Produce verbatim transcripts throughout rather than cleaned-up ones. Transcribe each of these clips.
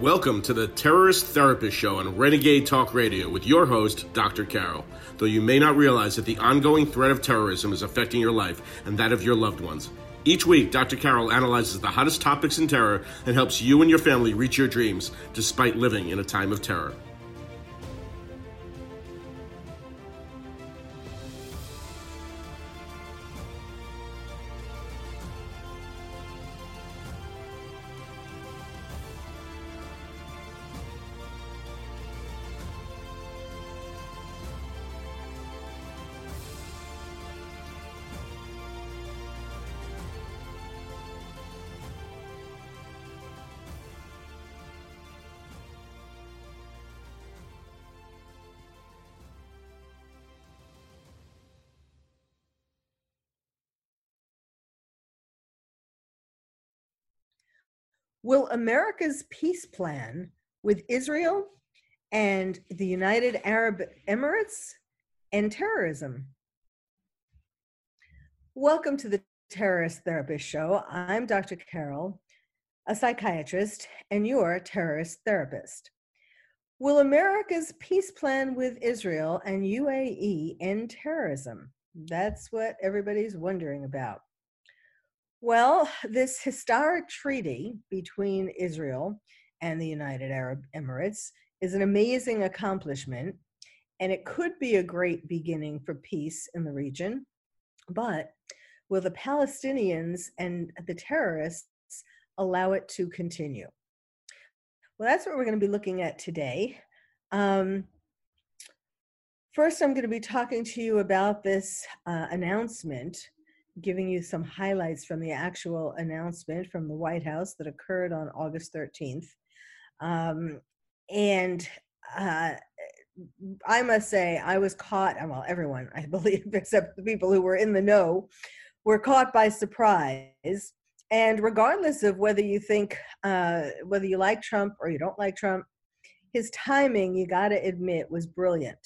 Welcome to the Terrorist Therapist Show on Renegade Talk Radio with your host, Doctor Carol. Though you may not realize that the ongoing threat of terrorism is affecting your life and that of your loved ones. Each week, Doctor Carol analyzes the hottest topics in terror and helps you and your family reach your dreams despite living in a time of terror. Will America's peace plan with Israel and the United Arab Emirates end terrorism? Welcome to the Terrorist Therapist Show. I'm Doctor Carol, a psychiatrist, and your terrorist therapist. Will America's peace plan with Israel and U A E end terrorism? That's what everybody's wondering about. Well, this historic treaty between Israel and the United Arab Emirates is an amazing accomplishment, and it could be a great beginning for peace in the region. But will the Palestinians and the terrorists allow it to continue? Well, that's what we're going to be looking at today. Um, first, I'm going to be talking to you about this uh, announcement, giving you some highlights from the actual announcement from the White House that occurred on August thirteenth. Um, and uh, I must say, I was caught, well, everyone, I believe, except the people who were in the know, were caught by surprise. And regardless of whether you think, uh, whether you like Trump or you don't like Trump, his timing, you got to admit, was brilliant.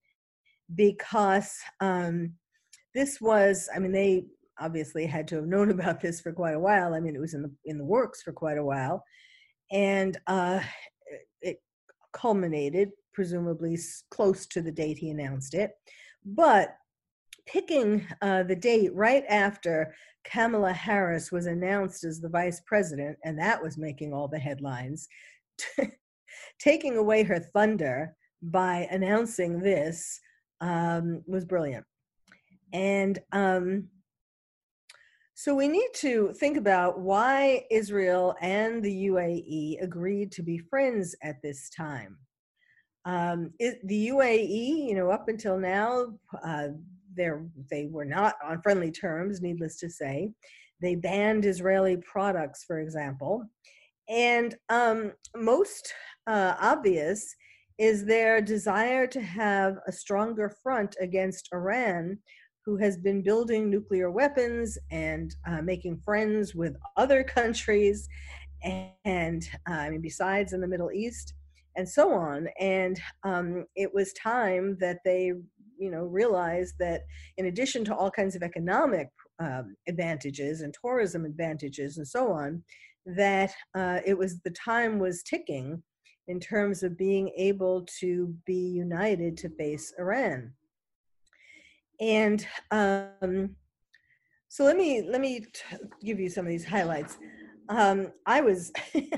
Because um, this was, I mean, they obviously had to have known about this for quite a while. I mean, it was in the in the works for quite a while, and uh, it culminated, presumably close to the date he announced it. But picking uh, the date right after Kamala Harris was announced as the vice president, and that was making all the headlines, taking away her thunder by announcing this um, was brilliant. And um, So we need to think about why Israel and the U A E agreed to be friends at this time. Um, it, the U A E, you know, up until now, uh, they were not on friendly terms, needless to say. They banned Israeli products, for example. And um, most uh, obvious is their desire to have a stronger front against Iran, who has been building nuclear weapons and uh, making friends with other countries, and, and uh, I mean, besides in the Middle East, and so on. And um, it was time that they, you know, realized that in addition to all kinds of economic um, advantages and tourism advantages and so on, that uh, it was the time was ticking in terms of being able to be united to face Iran. And um, so let me let me t- give you some of these highlights. Um, I was,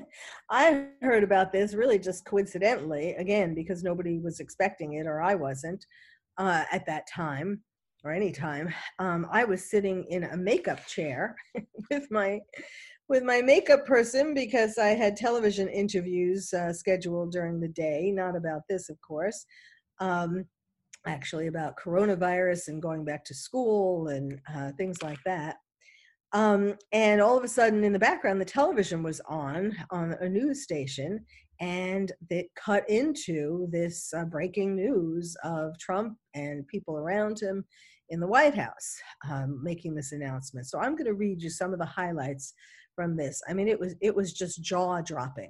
I heard about this really just coincidentally, again, because nobody was expecting it, or I wasn't uh, at that time, or any time. Um, I was sitting in a makeup chair with my with my makeup person because I had television interviews uh, scheduled during the day, not about this, of course. Um, actually about coronavirus and going back to school and uh, things like that. Um, and all of a sudden in the background, the television was on, on a news station, and it cut into this uh, breaking news of Trump and people around him in the White House um, making this announcement. So I'm going to read you some of the highlights from this. I mean, it was, it was just jaw-dropping.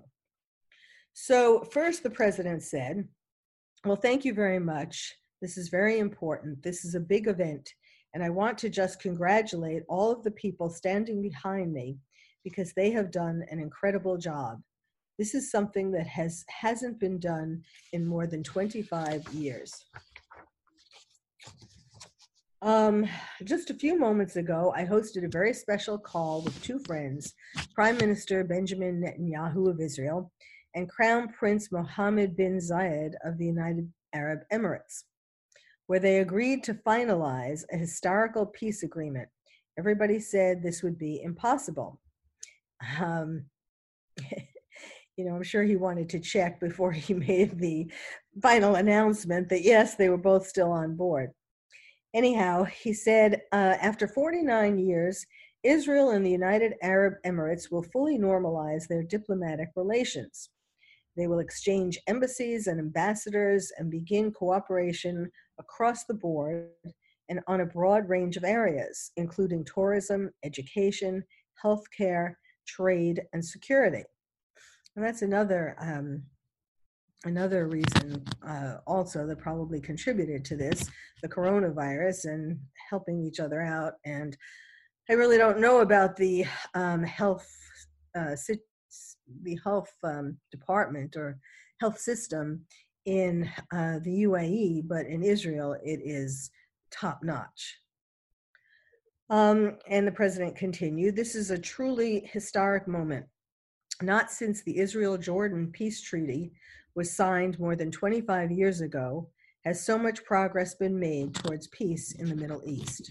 So first, the president said, "Well, thank you very much. This is very important. This is a big event, and I want to just congratulate all of the people standing behind me because they have done an incredible job. This is something that has, hasn't been done in more than twenty-five years. Um, just a few moments ago, I hosted a very special call with two friends, Prime Minister Benjamin Netanyahu of Israel and Crown Prince Mohammed bin Zayed of the United Arab Emirates, where they agreed to finalize a historical peace agreement. Everybody said this would be impossible. Um, you know, I'm sure he wanted to check before he made the final announcement that yes, they were both still on board. Anyhow, he said, uh, after forty-nine years, Israel and the United Arab Emirates will fully normalize their diplomatic relations. They will exchange embassies and ambassadors and begin cooperation across the board and on a broad range of areas, including tourism, education, healthcare, trade, and security. And that's another um, another reason uh, also that probably contributed to this, the coronavirus and helping each other out. And I really don't know about the um, health uh, the health um, department or health system in uh, the U A E, but in Israel it is top notch. Um, and the president continued, this is a truly historic moment. Not since the Israel-Jordan peace treaty was signed more than twenty-five years ago has so much progress been made towards peace in the Middle East.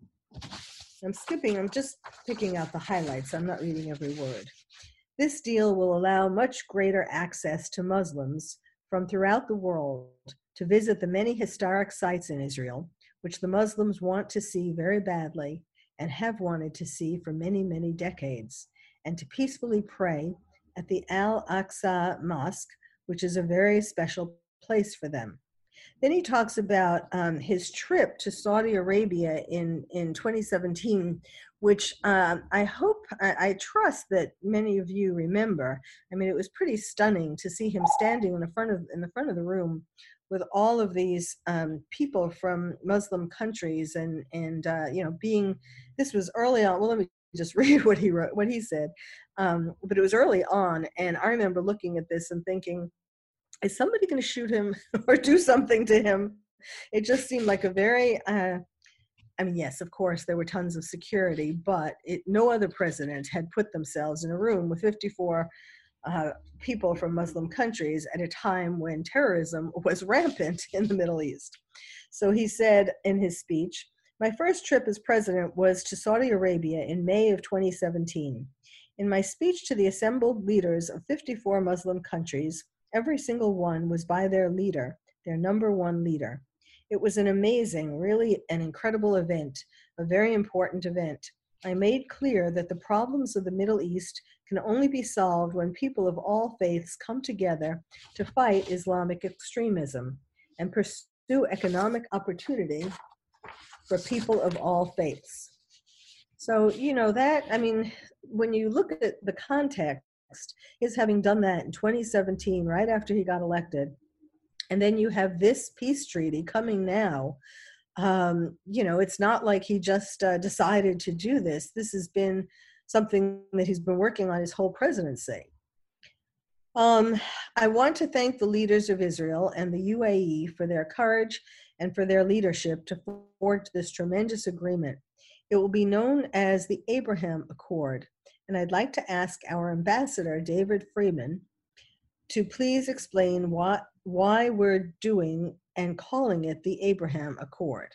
I'm skipping, I'm just picking out the highlights. I'm not reading every word. This deal will allow much greater access to Muslims from throughout the world to visit the many historic sites in Israel, which the Muslims want to see very badly and have wanted to see for many, many decades, and to peacefully pray at the Al-Aqsa Mosque, which is a very special place for them. Then he talks about um, his trip to Saudi Arabia in, in twenty seventeen, which um, I hope, I, I trust that many of you remember. I mean, it was pretty stunning to see him standing in the front of, in the front of the room with all of these um, people from Muslim countries and, and uh, you know, being, this was early on, well, let me just read what he wrote, what he said. Um, but it was early on, and I remember looking at this and thinking, is somebody going to shoot him or do something to him? It just seemed like a very, uh, I mean, yes, of course, there were tons of security, but it, no other president had put themselves in a room with fifty-four uh, people from Muslim countries at a time when terrorism was rampant in the Middle East. So he said in his speech, my first trip as president was to Saudi Arabia in May of twenty seventeen. In my speech to the assembled leaders of fifty-four Muslim countries, every single one was by their leader, their number one leader. It was an amazing, really an incredible event, a very important event. I made clear that the problems of the Middle East can only be solved when people of all faiths come together to fight Islamic extremism and pursue economic opportunity for people of all faiths. So, you know, that, I mean, when you look at the context, his having done that in twenty seventeen, right after he got elected, and then you have this peace treaty coming now, um, you know, it's not like he just uh, decided to do this. This has been something that he's been working on his whole presidency. Um, I want to thank the leaders of Israel and the U A E for their courage and for their leadership to forge this tremendous agreement. It will be known as the Abraham Accord, and I'd like to ask our ambassador, David Friedman, to please explain what, why we're doing and calling it the Abraham Accord.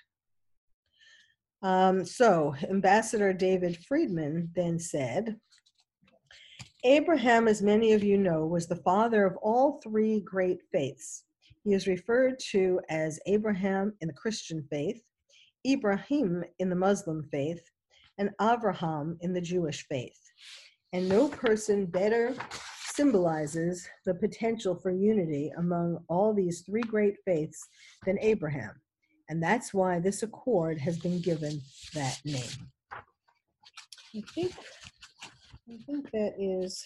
Um, so Ambassador David Friedman then said, Abraham, as many of you know, was the father of all three great faiths. He is referred to as Abraham in the Christian faith, Ibrahim in the Muslim faith, and Avraham in the Jewish faith. And no person better symbolizes the potential for unity among all these three great faiths than Abraham. And that's why this accord has been given that name. I think, I think that is,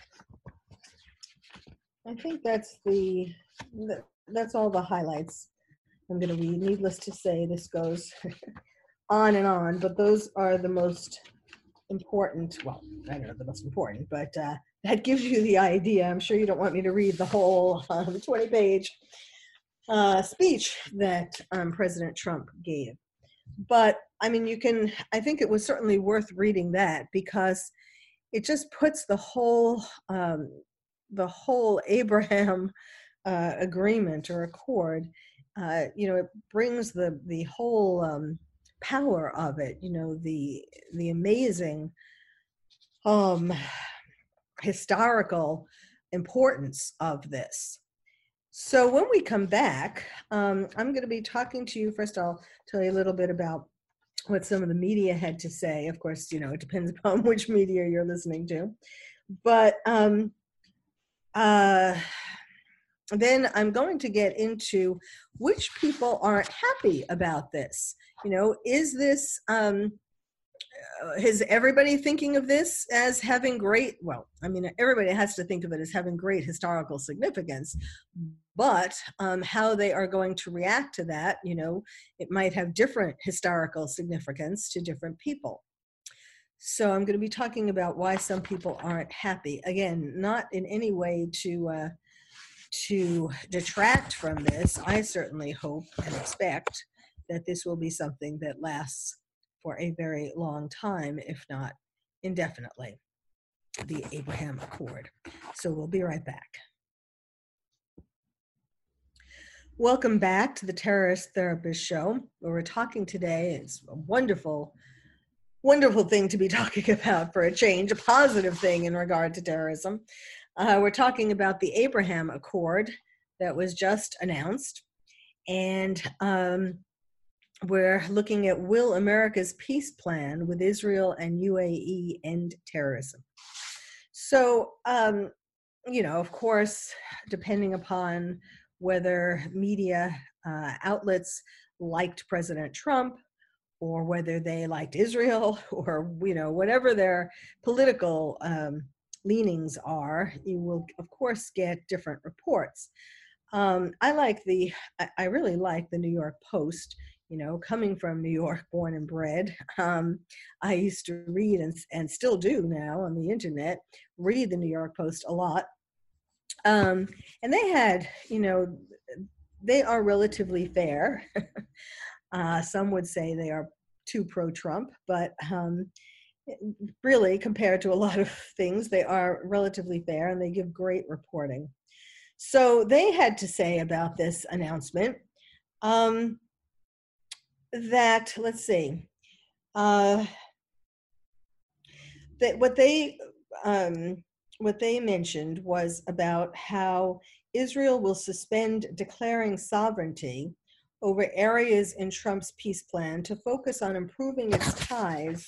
I think that's the, that's all the highlights I'm going to read. Needless to say, this goes on and on, but those are the most important, well, I don't know the most important, but uh, that gives you the idea. I'm sure you don't want me to read the whole um, twenty page uh, speech that um, President Trump gave. But I mean, you can, I think it was certainly worth reading that, because it just puts the whole, um, the whole Abraham uh, agreement or accord, uh, you know, it brings the, the whole um, power of it, you know, the, the amazing um, historical importance of this. So when we come back, um, I'm going to be talking to you. First, I'll tell you a little bit about what some of the media had to say. Of course, you know, it depends upon which media you're listening to. But um, uh, then I'm going to get into which people aren't happy about this. You know, is this, um, is everybody thinking of this as having great, well, I mean, everybody has to think of it as having great historical significance, but um, how they are going to react to that, you know, it might have different historical significance to different people. So I'm going to be talking about why some people aren't happy. Again, not in any way to, uh, to detract from this. I certainly hope and expect that this will be something that lasts for a very long time, if not indefinitely, the Abraham Accord. So we'll be right back. Welcome back to the Terrorist Therapist Show, where we're talking today. It's a wonderful, wonderful thing to be talking about for a change, a positive thing in regard to terrorism. Uh, we're talking about the Abraham Accord that was just announced. And um, we're looking at, will America's peace plan with Israel and U A E end terrorism? So, um, you know, of course, depending upon whether media uh, outlets liked President Trump, or whether they liked Israel, or, you know, whatever their political um, leanings are, you will, of course, get different reports. Um, I like the, I really like the New York Post. You know, coming from New York, born and bred, um, I used to read, and, and still do now on the internet, read the New York Post a lot. Um, and they had, you know, they are relatively fair. uh, some would say they are too pro-Trump, but um, really, compared to a lot of things, they are relatively fair, and they give great reporting. So they had to say about this announcement, um, that, let's see, uh, that what they um, what they mentioned was about how Israel will suspend declaring sovereignty over areas in Trump's peace plan to focus on improving its ties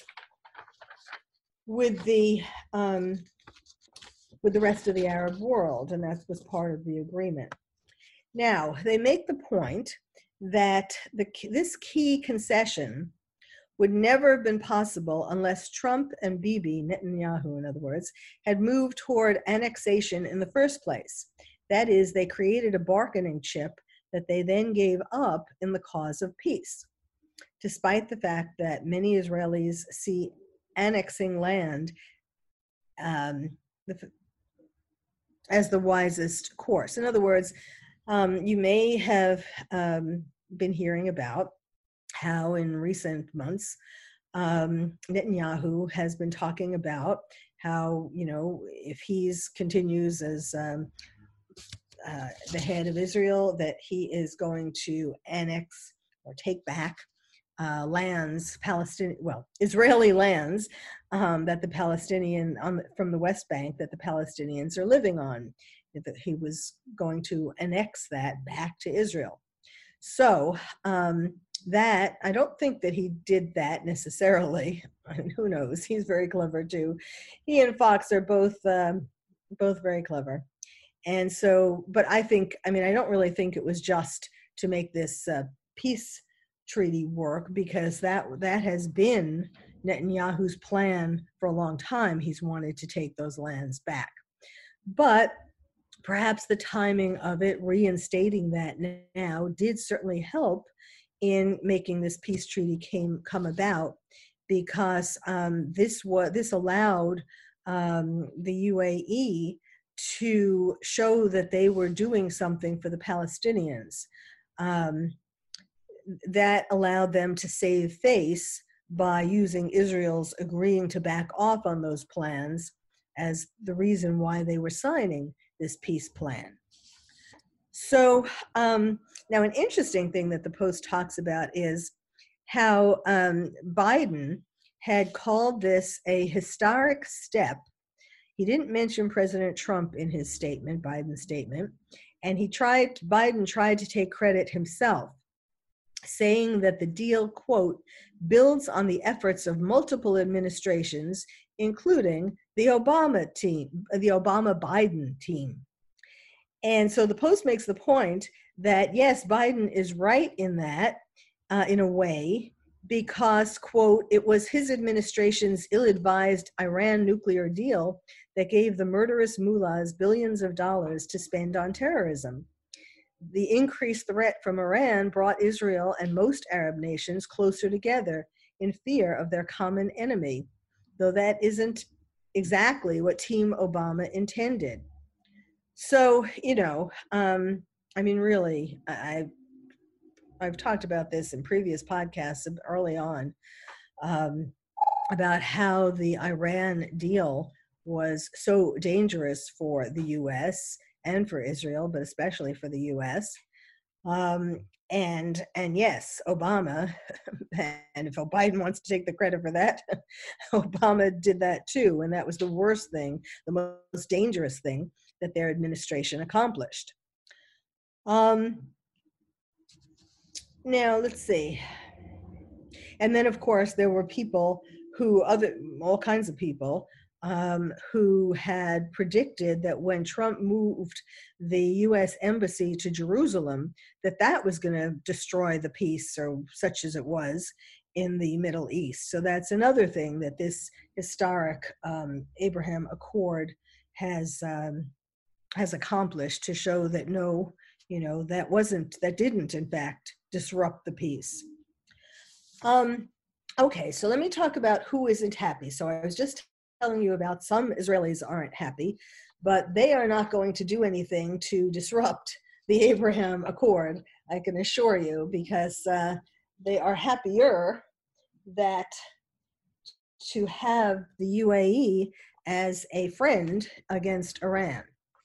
with the um, with the rest of the Arab world, and that was part of the agreement. Now, they make the point that the, this key concession would never have been possible unless Trump and Bibi, Netanyahu in other words, had moved toward annexation in the first place. That is, they created a bargaining chip that they then gave up in the cause of peace, despite the fact that many Israelis see annexing land um, the, as the wisest course. In other words, um, you may have um, been hearing about how in recent months, um, Netanyahu has been talking about how, you know, if he's continues as um, uh, the head of Israel, that he is going to annex or take back uh, lands, Palestinian, well, Israeli lands um, that the Palestinian, on the, from the West Bank, that the Palestinians are living on, that he was going to annex that back to Israel. So um, that, I don't think that he did that necessarily. I mean, who knows? He's very clever too. He and Fox are both um, both very clever. And so, but I think, I mean, I don't really think it was just to make this uh, peace treaty work, because that that has been Netanyahu's plan for a long time. He's wanted to take those lands back. But perhaps the timing of it, reinstating that now, did certainly help in making this peace treaty came come about, because um, this was this allowed um, the U A E to show that they were doing something for the Palestinians. Um, that allowed them to save face by using Israel's agreeing to back off on those plans as the reason why they were signing this peace plan. So um, now an interesting thing that the Post talks about is how um, Biden had called this a historic step. He didn't mention President Trump in his statement, Biden's statement, and he tried, Biden tried to take credit himself, saying that the deal, quote, builds on the efforts of multiple administrations, including the Obama team, the Obama-Biden team. And so the Post makes the point that, yes, Biden is right in that, uh, in a way, because, quote, it was his administration's ill-advised Iran nuclear deal that gave the murderous mullahs billions of dollars to spend on terrorism. The increased threat from Iran brought Israel and most Arab nations closer together in fear of their common enemy, though that isn't exactly what Team Obama intended. So, you know, um, I mean, really, I, I've talked about this in previous podcasts early on, um, about how the Iran deal was so dangerous for the U S and for Israel, but especially for the U S. Um, and and yes, Obama, and if Biden wants to take the credit for that, Obama did that too, and that was the worst thing, the most dangerous thing that their administration accomplished. Um, now, let's see. And then, of course, there were people who, other, all kinds of people, um, who had predicted that when Trump moved the U S embassy to Jerusalem, that that was going to destroy the peace, or such as it was, in the Middle East. So that's another thing that this historic um, Abraham Accord has um, has accomplished, to show that no, you know, that wasn't, that didn't, in fact, disrupt the peace. Um, okay, so let me talk about who isn't happy. So I was just telling you about some Israelis aren't happy, but they are not going to do anything to disrupt the Abraham Accord, I can assure you, because uh, they are happier that to have the U A E as a friend against Iran.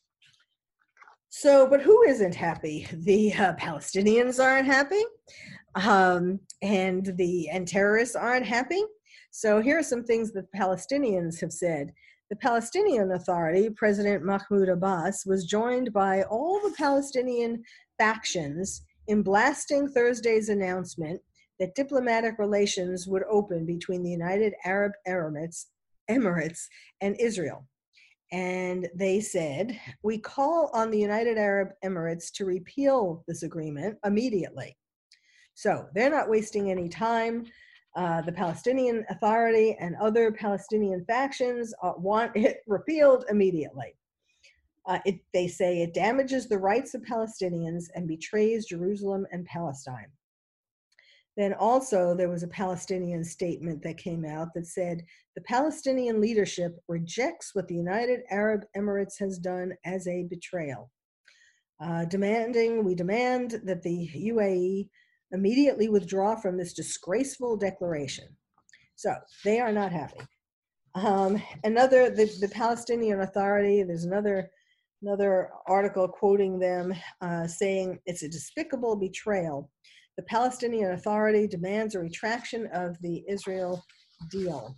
So, but who isn't happy? The uh, Palestinians aren't happy, um, and the and terrorists aren't happy. So here are some things that Palestinians have said. The Palestinian Authority, President Mahmoud Abbas, was joined by all the Palestinian factions in blasting Thursday's announcement that diplomatic relations would open between the United Arab Emirates, Emirates and Israel. And they said, we call on the United Arab Emirates to repeal this agreement immediately. So they're not wasting any time. Uh, the Palestinian Authority and other Palestinian factions uh, want it repealed immediately. Uh, it, they say it damages the rights of Palestinians and betrays Jerusalem and Palestine. Then also there was a Palestinian statement that came out that said, the Palestinian leadership rejects what the United Arab Emirates has done as a betrayal. Uh, demanding, we demand that the U A E immediately withdraw from this disgraceful declaration. So they are not happy. Um, another, the, the Palestinian Authority, there's another, another article quoting them uh, saying it's a despicable betrayal. The Palestinian Authority demands a retraction of the Israel deal.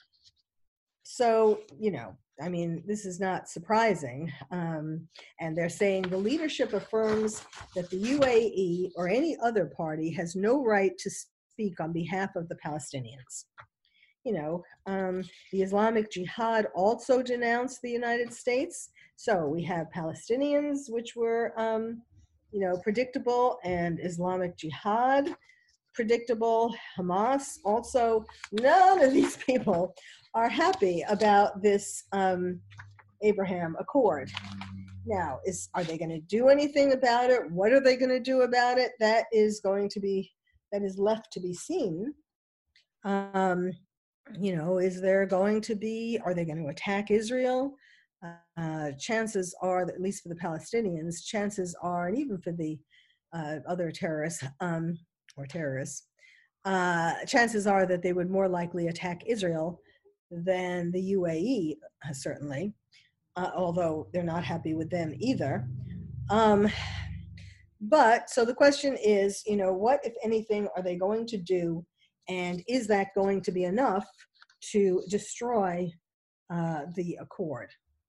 So, you know, I mean, this is not surprising. Um, and they're saying the leadership affirms that the U A E or any other party has no right to speak on behalf of the Palestinians. You know, um, the Islamic Jihad also denounced the United States. So we have Palestinians, which were, um, you know, predictable, and Islamic Jihad, predictable. Hamas also. None of these people are happy about this um, Abraham Accord. Now, is are they going to do anything about it? What are they going to do about it? That is going to be, that is left to be seen. Um, you know, is there going to be, are they going to attack Israel? Uh, chances are that, at least for the Palestinians, chances are, and even for the uh, other terrorists um, or terrorists, uh, chances are that they would more likely attack Israel than the U A E, uh, certainly, uh, although they're not happy with them either. Um, but so the question is, you know, what, if anything, are they going to do? And is that going to be enough to destroy uh, the accord?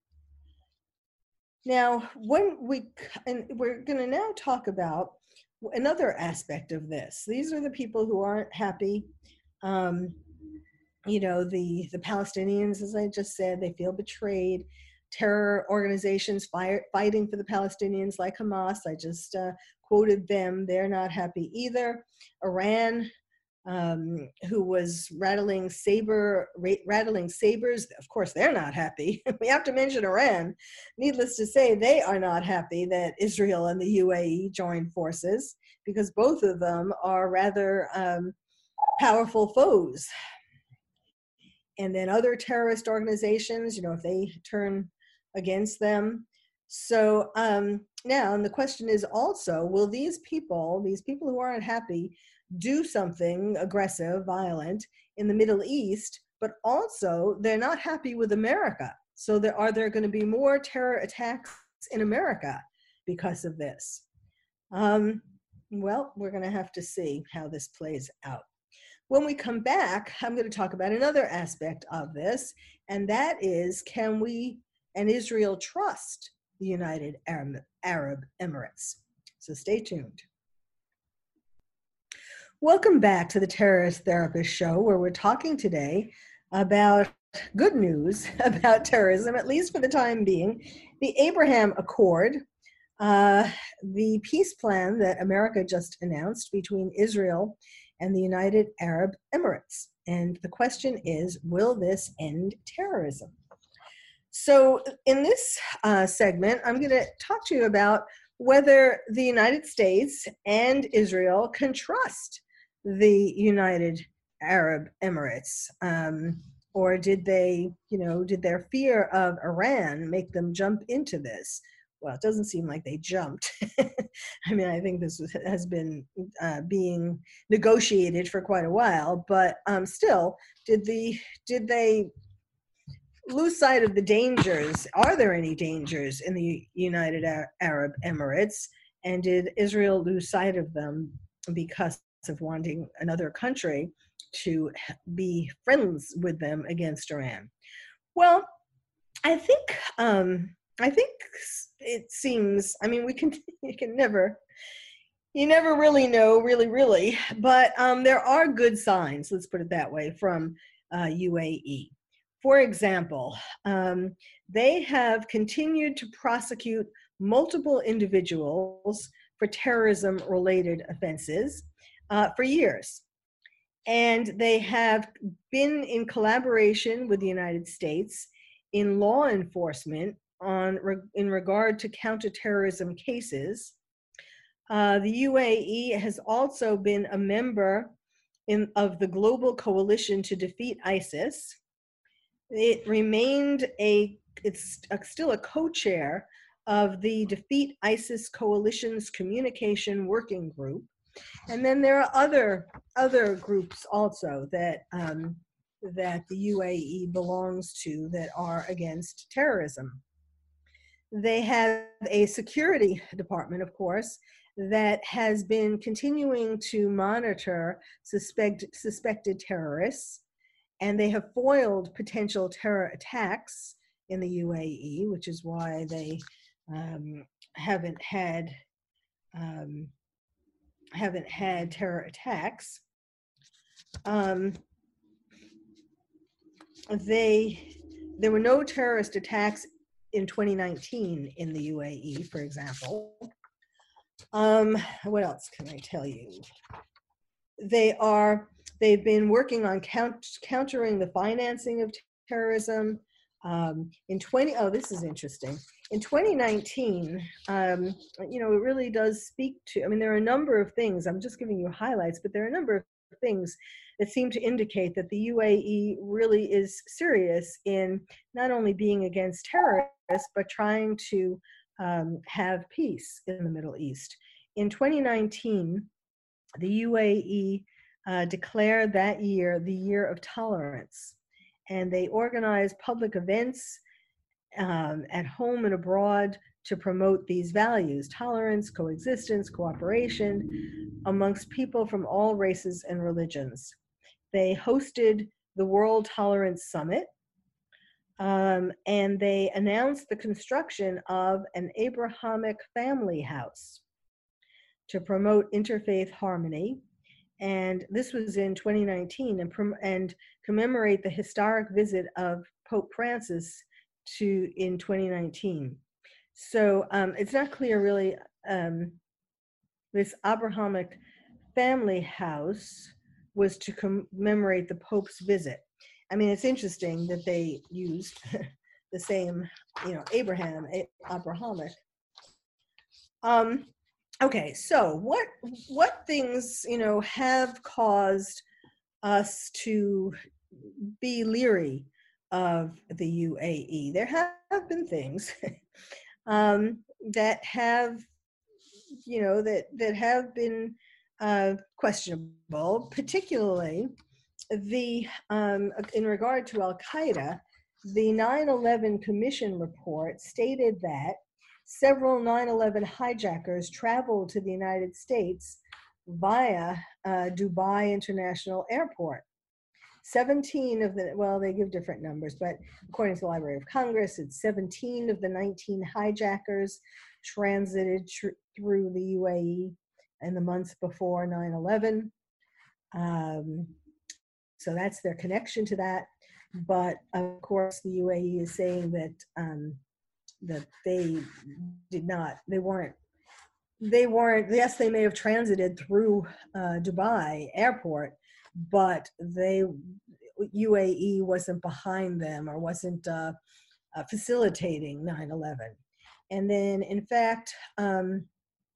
Now, when we, and we're going to now talk about another aspect of this. These are the people who aren't happy. Um, you know, the, the Palestinians, as I just said, they feel betrayed. Terror organizations fire, fighting for the Palestinians like Hamas, I just uh, quoted them, they're not happy either. Iran, um, who was rattling saber, rattling sabers. Of course, they're not happy. We have to mention Iran. Needless to say, they are not happy that Israel and the U A E joined forces, because both of them are rather um, powerful foes. And then other terrorist organizations, you know, if they turn against them. So um, now, and the question is also, will these people, these people who aren't happy, do something aggressive, violent in the Middle East, but also they're not happy with America. So there, are there going to be more terror attacks in America because of this? Um, well, we're going to have to see how this plays out. When we come back, I'm going to talk about another aspect of this, and that is, can we and Israel trust the United Arab, Arab Emirates? So stay tuned. Welcome back to the Terrorist Therapist Show, where we're talking today about good news about terrorism, at least for the time being, the Abraham Accord, uh, the peace plan that America just announced between Israel and the United Arab Emirates. And the question is, will this end terrorism? So in this uh, segment, I'm going to talk to you about whether the United States and Israel can trust the United Arab Emirates, um, or did they, you know, did their fear of Iran make them jump into this? Well, it doesn't seem like they jumped. I mean, I think this has been uh, being negotiated for quite a while, but um, still, did the did they lose sight of the dangers? Are there any dangers in the United Arab Emirates? And did Israel lose sight of them because of wanting another country to be friends with them against Iran? Well, I think um, I think it seems, I mean, we can, you can never, you never really know, really, really, but um, there are good signs, let's put it that way, from uh, U A E. For example, um, they have continued to prosecute multiple individuals for terrorism-related offenses uh, for years. And they have been in collaboration with the United States in law enforcement on in regard to counterterrorism cases. Uh, the U A E has also been a member in, of the Global Coalition to Defeat ISIS. It remained a, it's a, still a co-chair of the Defeat ISIS Coalition's Communication Working Group. And then there are other, other groups also that, um, that the U A E belongs to that are against terrorism. They have a security department, of course, that has been continuing to monitor suspect, suspected terrorists, and they have foiled potential terror attacks in the U A E, which is why they um, haven't had um, haven't had terror attacks. Um, they there were no terrorist attacks in twenty nineteen in the U A E, for example. Um, what else can I tell you? They are, they've been working on count, countering the financing of terrorism. Um, in twenty, oh, this is interesting. In twenty nineteen, um, you know, it really does speak to, I mean, there are a number of things, I'm just giving you highlights, but there are a number of things that seem to indicate that the U A E really is serious in not only being against terrorists, but trying to um, have peace in the Middle East. In twenty nineteen, the U A E uh, declared that year the year of tolerance, and they organized public events um, at home and abroad to promote these values: tolerance, coexistence, cooperation amongst people from all races and religions. They hosted the World Tolerance Summit, um, and they announced the construction of an Abrahamic family house to promote interfaith harmony. And this was in twenty nineteen, and, and commemorate the historic visit of Pope Francis to in twenty nineteen. So um, it's not clear really, um, this Abrahamic family house was to commemorate the Pope's visit. I mean, it's interesting that they used the same, you know, Abraham, Abrahamic. Um, okay, so what what things, you know, have caused us to be leery of the U A E? There have been things um, that have, you know, that that have been uh, questionable, particularly the um, in regard to Al Qaeda. The nine eleven Commission report stated that several nine eleven hijackers traveled to the United States via uh, Dubai International Airport. seventeen of the, well, they give different numbers, but according to the Library of Congress, it's seventeen of the nineteen hijackers transited tr- through the U A E in the months before nine eleven. Um, so that's their connection to that. But of course, the U A E is saying that um, that they did not, they weren't, they weren't, yes, they may have transited through uh, Dubai airport, but they, U A E wasn't behind them or wasn't uh, uh, facilitating nine eleven. And then, in fact, um,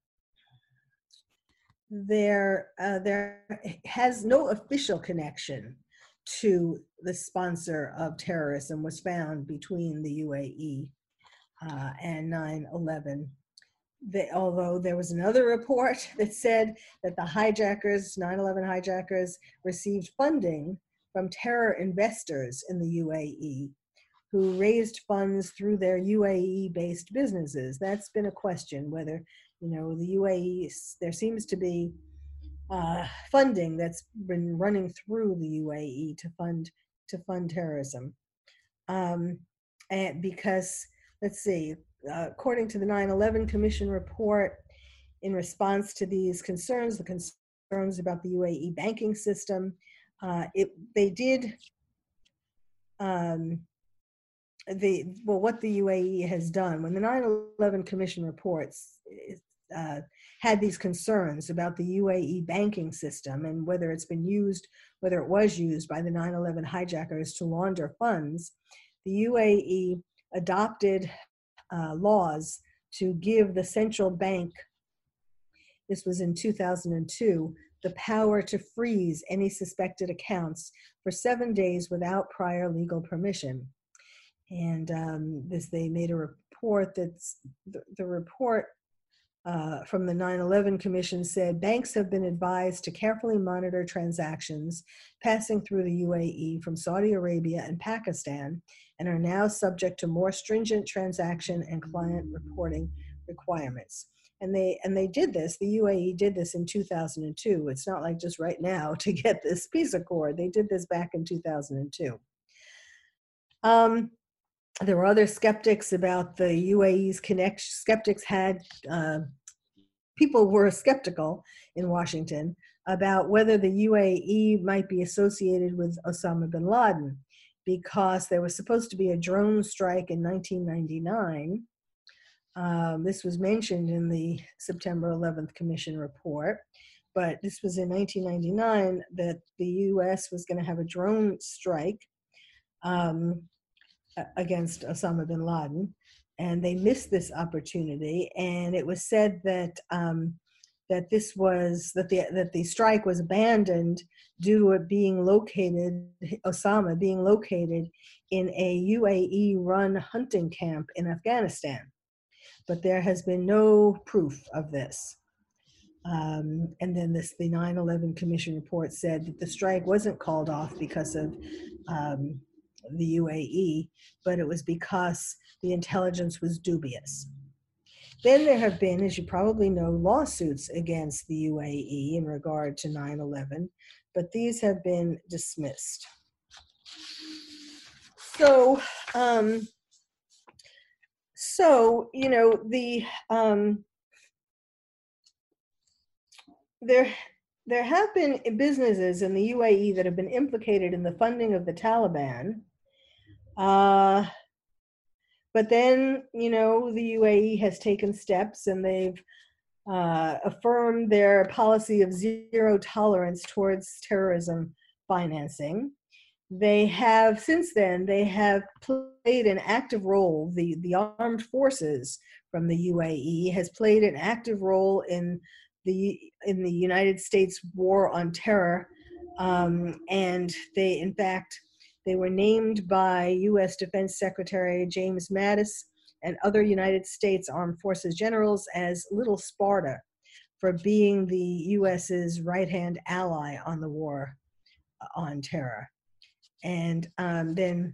there uh, there has no official connection to the sponsor of terrorism was found between the U A E uh, and nine eleven. They, although there was another report that said that the hijackers, nine eleven hijackers, received funding from terror investors in the U A E who raised funds through their U A E-based businesses. That's been a question, whether, you know, the U A E, there seems to be uh, funding that's been running through the U A E to fund to fund terrorism. Um, and because, let's see, uh, according to the nine eleven Commission report, in response to these concerns, the concerns about the U A E banking system, uh, it they did um, the well what the U A E has done when the nine eleven Commission reports uh, had these concerns about the U A E banking system and whether it's been used, whether it was used by the nine eleven hijackers to launder funds. The U A E adopted uh, laws to give the central bank, this was in two thousand two, the power to freeze any suspected accounts for seven days without prior legal permission. And um, this, they made a report that's, the, the report uh, from the nine eleven Commission said, banks have been advised to carefully monitor transactions passing through the U A E from Saudi Arabia and Pakistan, and are now subject to more stringent transaction and client reporting requirements. And they and they did this, the U A E did this in two thousand two. It's not like just right now to get this peace accord. They did this back in two thousand two. Um, there were other skeptics about the U A E's connection. Skeptics had, uh, people were skeptical in Washington about whether the U A E might be associated with Osama bin Laden, because there was supposed to be a drone strike in nineteen ninety-nine. Um, this was mentioned in the September eleventh Commission report, but this was in nineteen ninety-nine that the U S was going to have a drone strike um, against Osama bin Laden, and they missed this opportunity. And it was said that um, that this was, that the, that the strike was abandoned due to it being located, Osama being located in a U A E-run hunting camp in Afghanistan. But there has been no proof of this. Um, and then this, the nine eleven Commission report said that the strike wasn't called off because of um, the U A E, but it was because the intelligence was dubious. Then there have been, as you probably know, lawsuits against the U A E in regard to nine eleven, but these have been dismissed. So, um, so you know, the um, there there have been businesses in the U A E that have been implicated in the funding of the Taliban. Uh, but then, you know, the U A E has taken steps and they've uh, affirmed their policy of zero tolerance towards terrorism financing. They have, since then, they have played an active role. The, the armed forces from the U A E has played an active role in the, in the United States war on terror. Um, and they, in fact, they were named by U S Defense Secretary James Mattis and other United States Armed Forces generals as Little Sparta for being the U S's right-hand ally on the war on terror. And um, then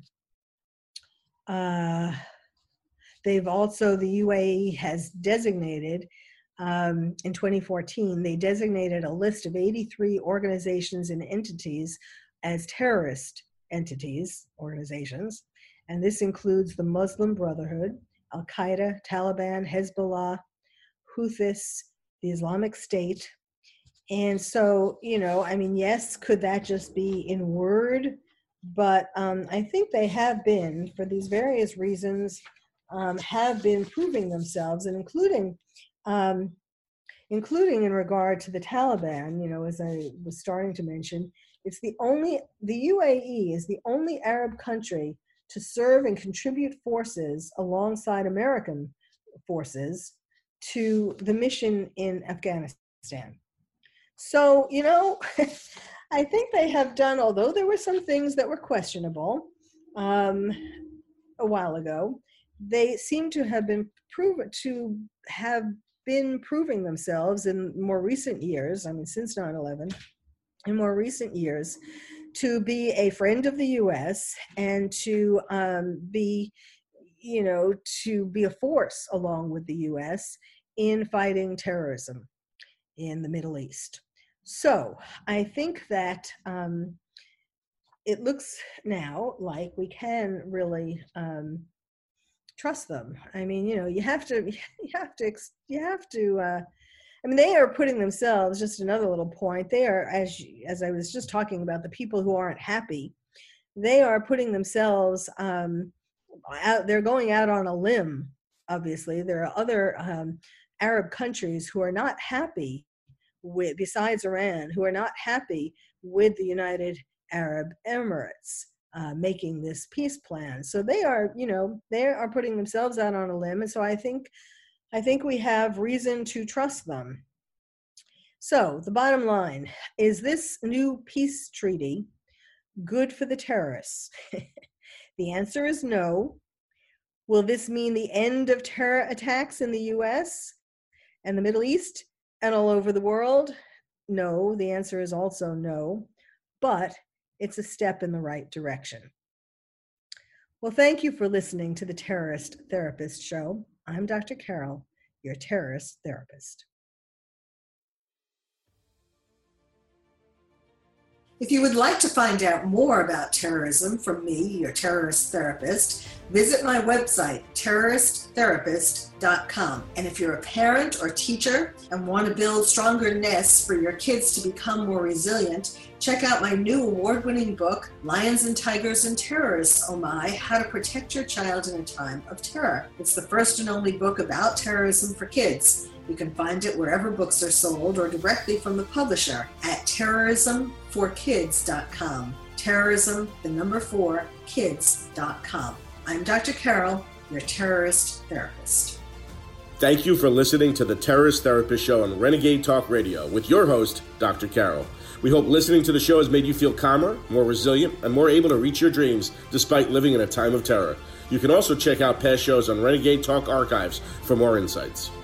uh, they've also, the U A E has designated, um, in twenty fourteen, they designated a list of eighty-three organizations and entities as terrorist entities, organizations, and this includes the Muslim Brotherhood, Al-Qaeda, Taliban, Hezbollah, Houthis, the Islamic State. And so, you know, I mean, yes, could that just be in word? But um, I think they have been, for these various reasons, um, have been proving themselves, and including, um, including in regard to the Taliban, you know, as I was starting to mention, it's the only, the U A E is the only Arab country to serve and contribute forces alongside American forces to the mission in Afghanistan. So, you know, I think they have done, although there were some things that were questionable um, a while ago, they seem to have been proven to have been proving themselves in more recent years, I mean, since nine eleven, in more recent years, to be a friend of the U S and to um, be, you know, to be a force along with the U S in fighting terrorism in the Middle East. So I think that um, it looks now like we can really um, trust them. I mean, you know, you have to, you have to, you have to, uh, I mean, they are putting themselves, just another little point, they are, as, as I was just talking about, the people who aren't happy, they are putting themselves um, out, they're going out on a limb, obviously. There are other um, Arab countries who are not happy with, besides Iran, who are not happy with the United Arab Emirates uh, making this peace plan. So they are, you know, they are putting themselves out on a limb. And so I think, I think we have reason to trust them. So the bottom line, is this new peace treaty good for the terrorists? The answer is no. Will this mean the end of terror attacks in the U S and the Middle East and all over the world? No, the answer is also no, but it's a step in the right direction. Well, thank you for listening to the Terrorist Therapist Show. I'm Doctor Carol, your terrorist therapist. If you would like to find out more about terrorism from me, your terrorist therapist, visit my website, terrorist therapist dot com. And if you're a parent or teacher and want to build stronger nests for your kids to become more resilient, check out my new award-winning book, Lions and Tigers and Terrorists, Oh My, How to Protect Your Child in a Time of Terror. It's the first and only book about terrorism for kids. You can find it wherever books are sold or directly from the publisher at terrorism for kids dot com. Terrorism, the number four, kids dot com. I'm Doctor Carol, your terrorist therapist. Thank you for listening to the Terrorist Therapist Show on Renegade Talk Radio with your host, Doctor Carol. We hope listening to the show has made you feel calmer, more resilient, and more able to reach your dreams despite living in a time of terror. You can also check out past shows on Renegade Talk Archives for more insights.